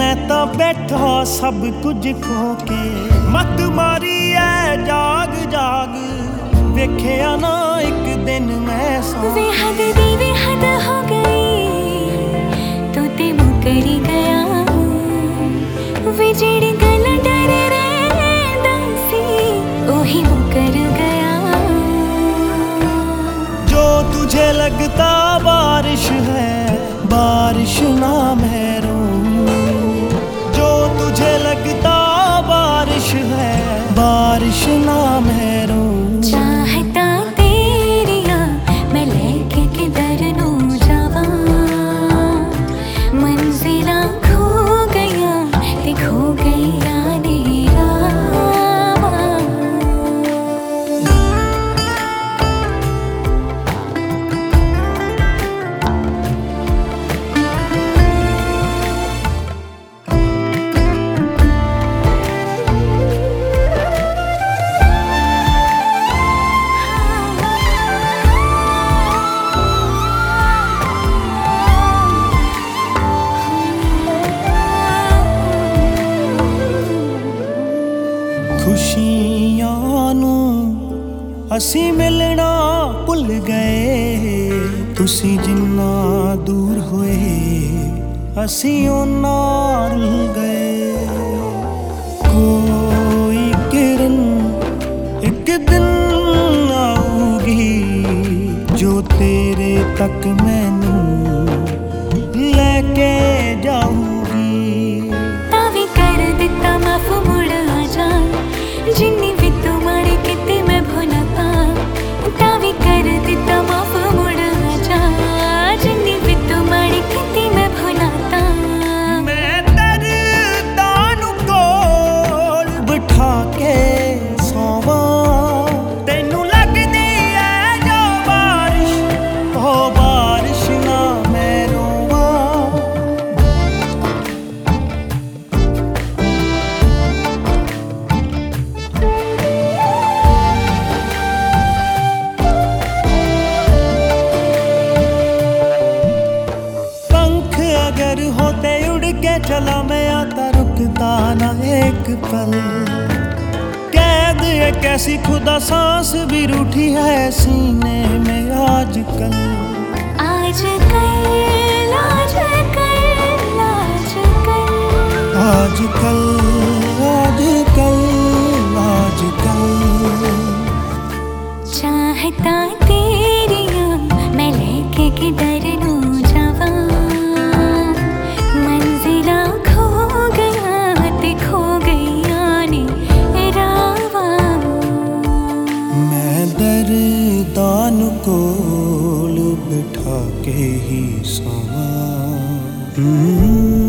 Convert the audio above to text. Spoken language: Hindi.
मैं तो बैठा सब कुछ खो के मत मारी है जाग जाग वेख्या ना एक दिन मैं सो वे हद हो गई तू ते मुकरी गया वे जेड़ी गल डर रहा सी ओही मुकर गया। जो तुझे लगता बारिश है बारिश ना महरूं, जो तुझे लगता बारिश है बारिश ना महरूं। चाहता तेरिया मैं लेके किधर नू जावा मंजिला खो गया ते खो गया नेरा। खुशियां नू असी मिलना भुल गए तुसी जिन्ना दूर होए असी ओना रुल गए। कोई किरण एक दिन आऊगी जो तेरे तक मैनू लेके जाऊगी। तावी कर दिता माफ मुड़ आ जा जिन्नी भी तू माड़ी किती मैं भुला पा। तावी कर दिता माफ मुड़ आ जा जिन्नी भी तू माड़ी किती मैं भुलाता। मैं दर्दां नू कोल बिठा के सोवा तेनू लगदी है जो बारिश ओ बारिश ना मैं रोवा। अगर होते उड़ के चला मैं आता रुकता ना एक पल। कैद एक ऐसी खुदा सांस भी रूठी है सीने में आजकल। आजकल आजकल आजकल आजकल आजकल चाहता तेरिया मैं लेके किधर नू जावा मंजिला खो गया ते खो गया ने रावा। मैं दर्दां नू कोल बिठा के ही सोवा।